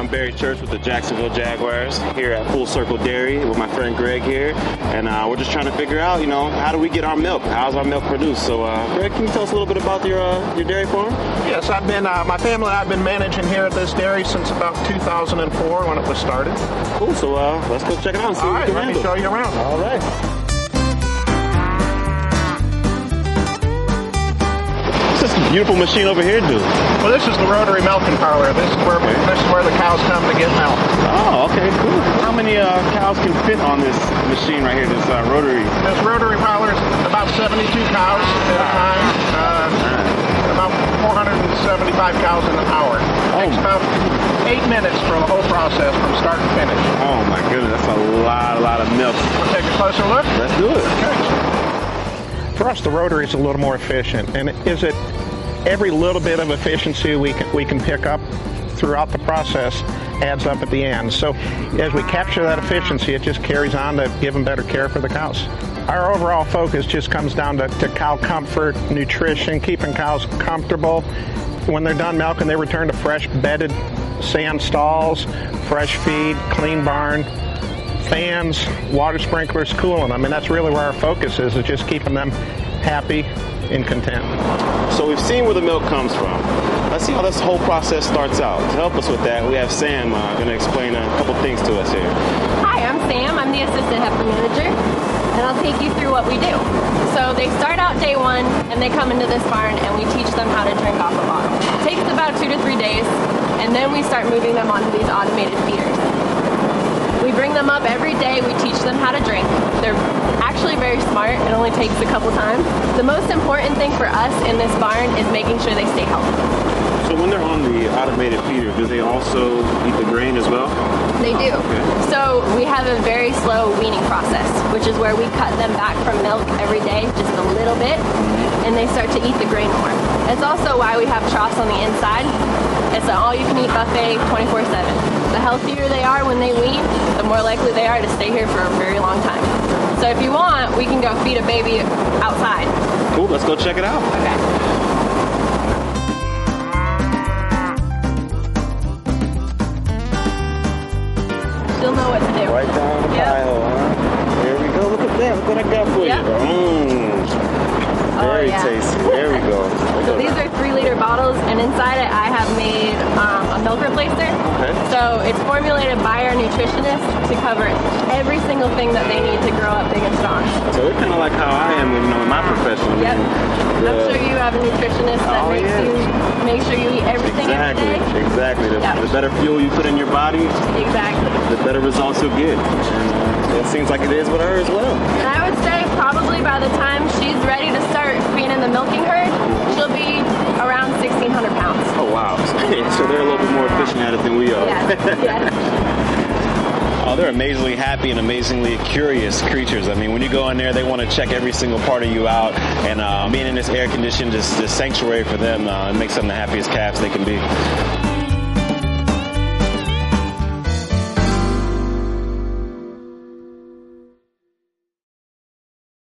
I'm Barry Church with the Jacksonville Jaguars here at Full Circle Dairy with my friend Greg here, and we're just trying to figure out, how do we get our milk? How's our milk produced? So, Greg, can you tell us a little bit about your dairy farm? Yes, I've been my family and I've been managing here at this dairy since about 2004 when it was started. Cool. So let's go check it out and see All what right, we can let handle. me show you around. All right. What's this beautiful machine over here do? Well, this is the rotary milking parlor. This is where the cows come to get milk. Oh, okay, cool. How many cows can fit on this machine right here, this rotary? This rotary parlor is about 72 cows at a time. About 475 cows in an hour. It takes about 8 minutes for the whole process from start to finish. Oh my goodness, that's a lot of milk. We'll take a closer look. Let's do it. Okay. For us, the rotary is a little more efficient, and every little bit of efficiency we can pick up throughout the process adds up at the end. So as we capture that efficiency, it just carries on to give them better care for the cows. Our overall focus just comes down to cow comfort, nutrition, keeping cows comfortable. When they're done milking, they return to fresh bedded sand stalls, fresh feed, clean barn, fans, water sprinklers cooling them, and that's really where our focus is just keeping them happy and content. So we've seen where the milk comes from. Let's see how this whole process starts out. To help us with that, we have Sam going to explain a couple things to us here. Hi, I'm Sam. I'm the assistant heifer manager, and I'll take you through what we do. So they start out day one, and they come into this barn, and we teach them how to drink off a bottle. It takes about 2 to 3 days, and then we start moving them onto these automated feeders. We bring them up every day. We teach them how to drink. They're actually very smart. It only takes a couple times. The most important thing for us in this barn is making sure they stay healthy. So when they're on the automated feeder, do they also eat the grain as well? They do. Okay. So we have a very slow weaning process, which is where we cut them back from milk every day, just a little bit, and they start to eat the grain more. It's also why we have troughs on the inside. It's an all-you-can-eat buffet 24/7. The healthier they are when they wean, the more likely they are to stay here for a very long time. So if you want, we can go feed a baby outside. Cool, let's go check it out. Okay. She'll know what to do. Right down the pile, huh? Here we go. Look at that. Look what I got for you. Very tasty. There we go. So these are 3-liter bottles, and inside it I have made a milk replacer. Okay. So it's formulated by our nutritionist to cover every single thing that they need to grow up big and strong. So it's kind of like how I am, in my profession. Yep. I'm sure you have a nutritionist that makes sure you eat everything every day. Exactly. The better fuel you put in your body, Exactly. the better results you'll get. And it seems like it is with her as well. And I would say probably by the time she's ready to start being in the milking herd, she'll be around 1,600 pounds. Oh, wow. So they're a little bit more efficient at it than we are. Yeah. Oh, they're amazingly happy and amazingly curious creatures. I mean, when you go in there, they want to check every single part of you out. And being in this air conditioned, this sanctuary for them, it makes them the happiest calves they can be.